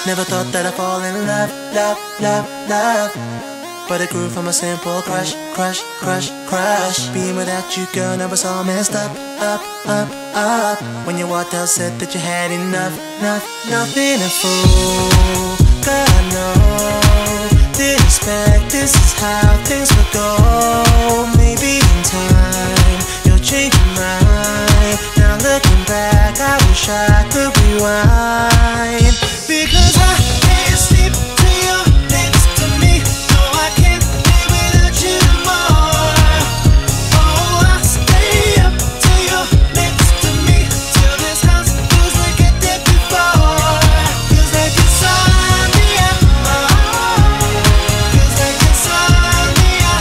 Never thought that I'd fall in love, love, love, love. But it grew from a simple crush, crush, crush, crush. Being without you, girl, now it's all messed up, up, up, up. When you walked out, said that you had enough, nothing to fool. Girl, I know, didn't expect this is how things would go. Maybe in time, you'll change your mind. Now looking back, I wish I could rewind. Because I can't sleep till you're next to me. No, I can't live without you more. Oh, I'll stay up till you're next to me, till this house feels like it did before. Feels like insomnia. Feels like insomnia.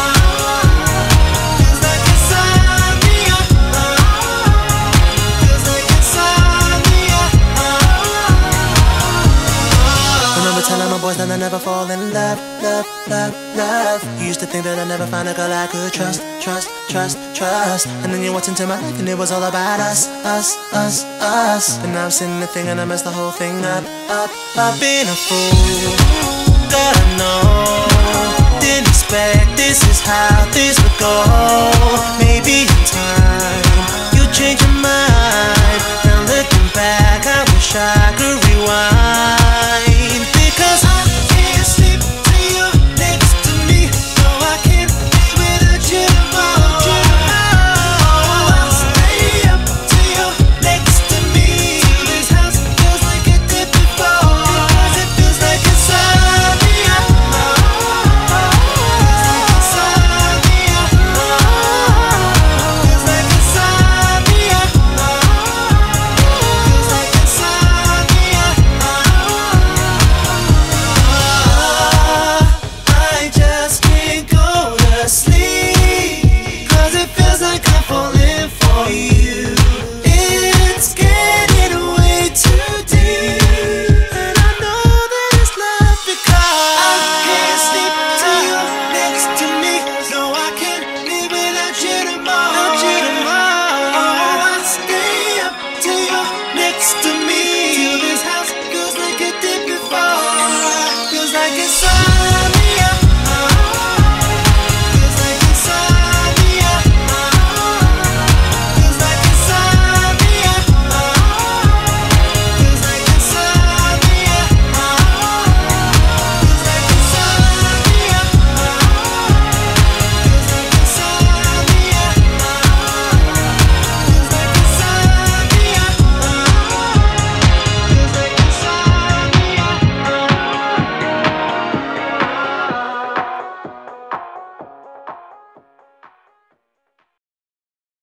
Feels like insomnia. Feels like insomnia. Remember telling my boys that I never fall in love, love, love, love. You used to think that I'd never find a girl I could trust, trust, trust, trust. And then you walked into my life and it was all about us, us, us, us. But now I'm sitting there thinking I messed the whole thing up, up, up. Being a fool, God I know. Didn't expect this is how this would go. Maybe in time you change your mind. Now looking back, I wish I could rewind.